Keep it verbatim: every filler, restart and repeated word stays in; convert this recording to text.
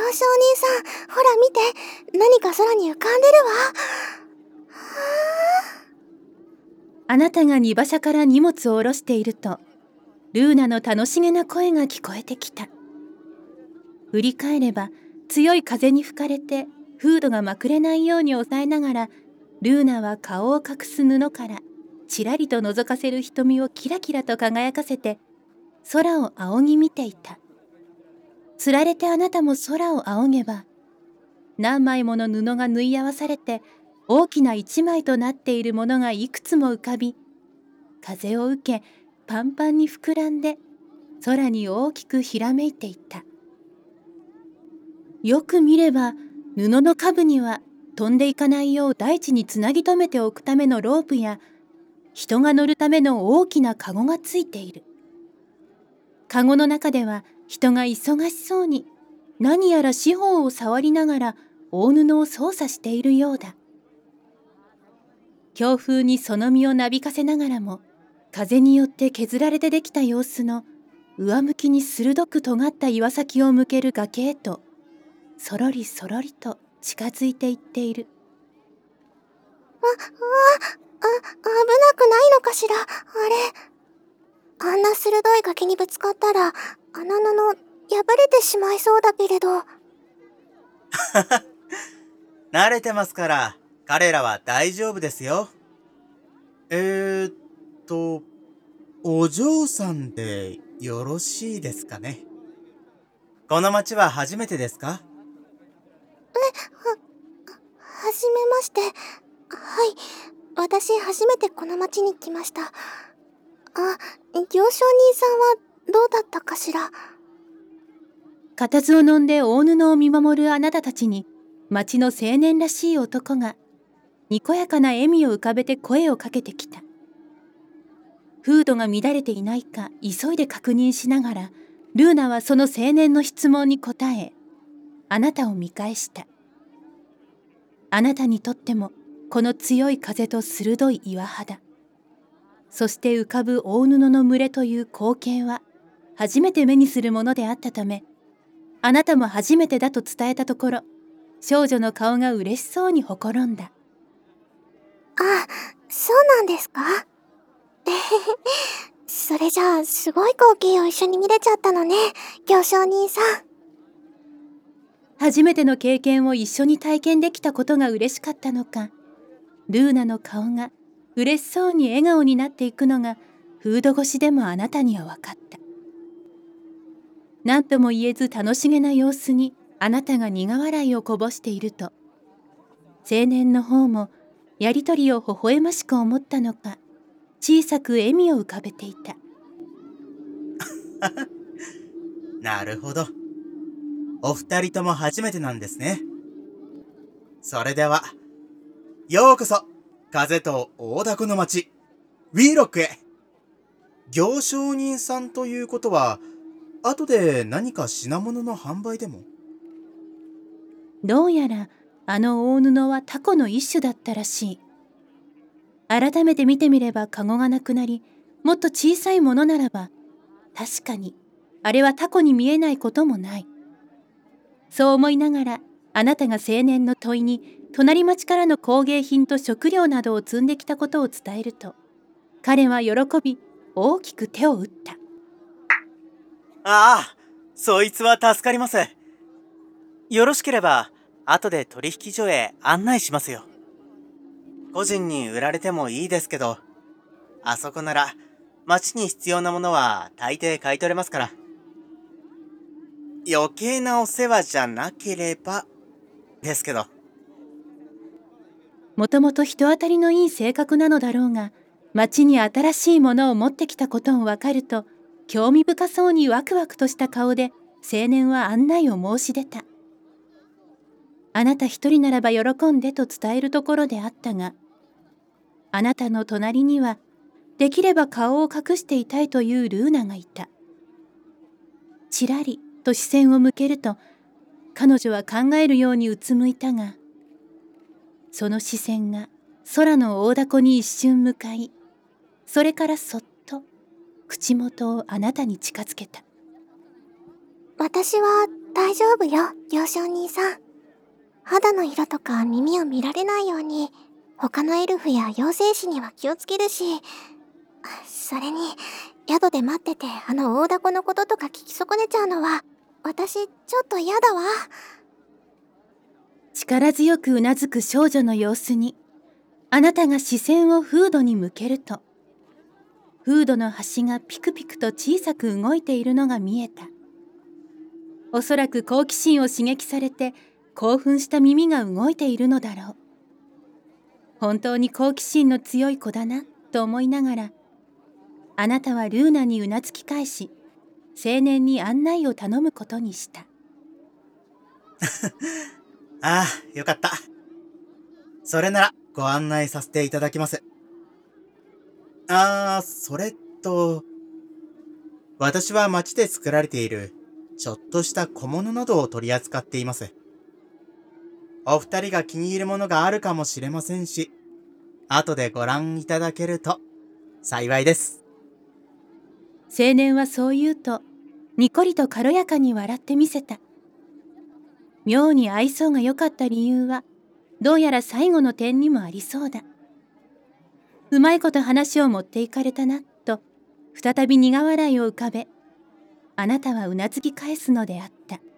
行商人さん、ほら見て、何か空に浮かんでるわ。 あなたが荷馬車から荷物を下ろしていると、ルーナの楽しげな声が聞こえてきた。振り返れば、強い風に吹かれてフードがまくれないように抑えながら、ルーナは顔を隠す布からちらりと覗かせる瞳をキラキラと輝かせて空を仰ぎ見ていた。つられてあなたも空を仰げば、何枚もの布が縫い合わされて大きな一枚となっているものがいくつも浮かび、風を受けパンパンに膨らんで空に大きくひらめいていった。よく見れば布の下部には飛んでいかないよう大地につなぎ止めておくためのロープや、人が乗るための大きなカゴがついている。カゴの中では人が忙しそうに何やら四方を触りながら大布を操作しているようだ。強風にその身をなびかせながらも、風によって削られてできた様子の上向きに鋭く尖った岩先を向ける崖へとそろりそろりと近づいていっている。 あ、あ、あ、危なくないのかしら、あれ。あんな鋭い崖にぶつかったら、あの布、破れてしまいそうだけれど。 慣れてますから、彼らは大丈夫ですよ。えーっと、お嬢さんでよろしいですかね。この町は初めてですか？ え、は、はじめまして。はい。私、初めてこの町に来ました。あ、行商人さんはどうだったかしら。 固唾を飲んで大布を見守るあなたたちに、町の青年らしい男がにこやかな笑みを浮かべて声をかけてきた。フードが乱れていないか急いで確認しながら、ルーナはその青年の質問に答え、あなたを見返した。あなたにとってもこの強い風と鋭い岩肌、そして浮かぶ大布の群れという光景は初めて目にするものであったため、あなたも初めてだと伝えたところ、少女の顔が嬉しそうにほころんだ。 あ、そうなんですか？それじゃあ、すごい光景を一緒に見れちゃったのね、行商人さん。 初めての経験を一緒に体験できたことが嬉しかったのか、ルーナの顔が嬉しそうに笑顔になっていくのがフード越しでもあなたには分かった。何とも言えず楽しげな様子にあなたが苦笑いをこぼしていると、青年の方もやりとりを微笑ましく思ったのか、小さく笑みを浮かべていた。 なるほど。お二人とも初めてなんですね。それでは、ようこそ、風と大凧の町、ウィーロックへ。行商人さんということは、後で何か品物の販売でも？ どうやらあの大布はタコの一種だったらしい。改めて見てみればカゴがなくなり、もっと小さいものならば、確かにあれはタコに見えないこともない。そう思いながら、あなたが青年の問いに隣町からの工芸品と食料などを積んできたことを伝えると、彼は喜び大きく手を打った。 ああ、そいつは助かります。よろしければ後で取引所へ案内しますよ。個人に売られてもいいですけど、あそこなら町に必要なものは大抵買い取れますから。余計なお世話じゃなければですけど。 もともと人当たりのいい性格なのだろうが、町に新しいものを持ってきたことを分かると、興味深そうにワクワクとした顔で青年は案内を申し出た。あなた一人ならば喜んでと伝えるところであったが、あなたの隣にはできれば顔を隠していたいというルーナがいた。ちらりと視線を向けると、彼女は考えるようにうつむいたが、その視線が空の大凧に一瞬向かい、それからそっ口元をあなたに近づけた。 私は大丈夫よ、行商人さん。肌の色とか耳を見られないように、他のエルフや妖精師には気をつけるし、それに、宿で待っててあの大凧のこととか聞き損ねちゃうのは、私ちょっと嫌だわ。 力強くうなずく少女の様子に、あなたが視線をフードに向けると、フードの端がピクピクと小さく動いているのが見えた。おそらく好奇心を刺激されて興奮した耳が動いているのだろう。本当に好奇心の強い子だなと思いながら、あなたはルーナにうなずき返し、青年に案内を頼むことにした。 ああ、よかった。それならご案内させていただきます。ああ、それと、私は町で作られているちょっとした小物などを取り扱っています。お二人が気に入るものがあるかもしれませんし、後でご覧いただけると幸いです。 青年はそう言うと、にこりと軽やかに笑ってみせた。妙に愛想が良かった理由は、どうやら最後の点にもありそうだ。うまいこと話を持っていかれたな、と、再び苦笑いを浮かべ、あなたはうなずき返すのであった。